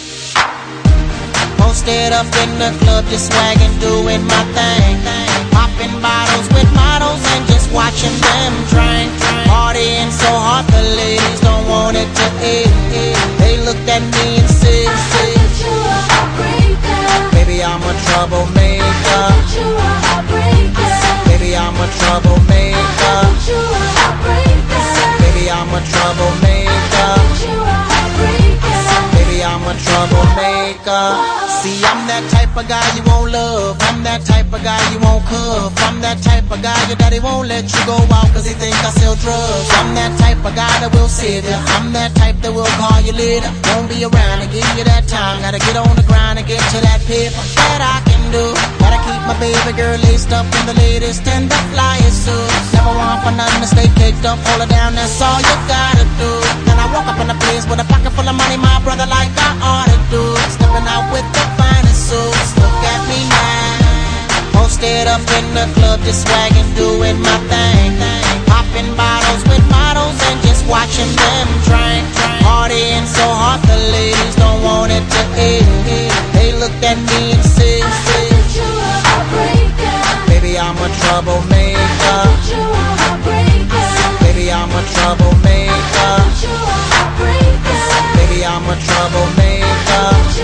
Posted up in the club, just swagging, doing my thing. Popping bottles with models and just watching them drink. Partying so hard, the ladies don't want it to end. They looked at me and said, baby, I'm a troublemaker. Baby, I'm a troublemaker. Baby, I'm a troublemaker. Baby, I'm a troublemaker. See, I'm that type of guy you won't love. I'm that type of guy you won't cuff. I'm that type of guy your daddy won't let you go out cause he think I sell drugs. I'm that type of guy that will save you. I'm that type that will call you later. Won't be around to give you that time. Gotta get on the grind and get to that paper that I can do. Gotta keep my baby girl laced up in the latest and the flyest suits. Never want for nothing to stay caked up. Hold her down, that's all you gotta do. Then I walk up in the place with a pocket full of money, my brother, like I ought to do. Stepping out with the finest suits. Look at me now. Posted up in the club, just swagging, doing my thing. Popping bottles with models and just watching them drink. Partying so hard, the ladies don't want it to end. They looked at me and said, baby, I'm a troublemaker. Baby, I'm a troublemaker. Baby, I'm a troublemaker.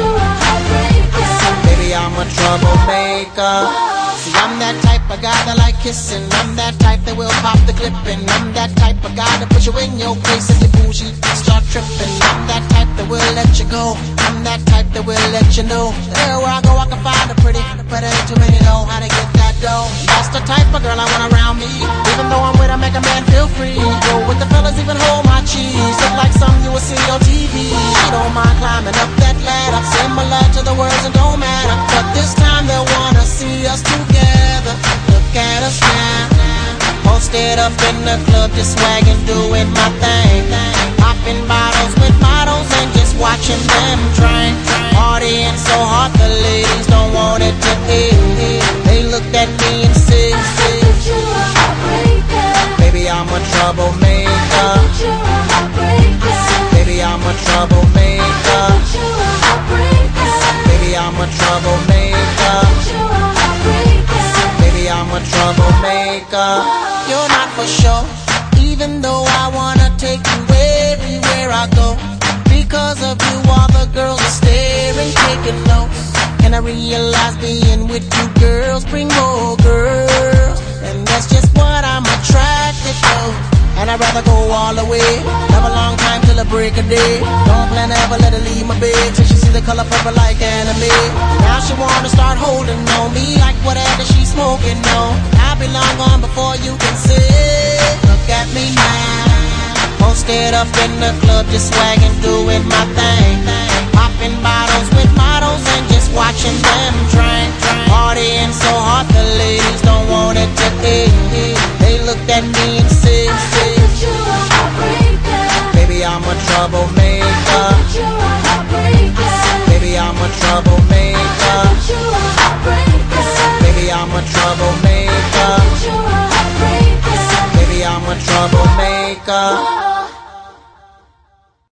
Baby, I'm a troublemaker. See, I'm that type of guy that like kissing. I'm that type that will pop the clipping. I'm that type of guy that put you in your place if you bougie start tripping. I'm that type that will let you go. I'm that type that will let you know that everywhere I go I can find a pretty, but ain't too many know how to get that dough. That's the type of girl I want around me. Even though I'm with her, make a man feel free. Go with the fellas, even hold my cheese. Look like something you will see on TV. She don't mind climbing up that ladder, similar to the words and don't matter. But this time they wanna see us together. Look at us now. Posted up in the club, just swagging, doing my thing. Popping bottles with models and just watching them drink. Partying so hard, the ladies don't want it to end. They looked at me and said, baby, I'm a troublemaker. Baby, I'm a troublemaker. Baby, I'm a troublemaker. Baby, I'm a troublemaker. You're not for sure, even though I wanna take you everywhere I go. Because of you, all the girls are staring, taking notes. And I realize being with you girls bring more girls, and that's just what I'm attracted to. And I'd rather go all the way, have a long time till the break of day. Don't plan to ever let her leave my bed till she see the color purple like anime. Now she wanna start holding on me like whatever she's smoking on. I'll be long gone before you can say, look at me now. Posted up in the club, just swagging, doing my thing. Popping bottles with models and just watching them drink. Partying so hard, the ladies don't want it to end. They looked at me and said, baby, I'm a troublemaker. Baby, I'm a troublemaker. Baby, I'm a troublemaker. Baby, I'm a troublemaker.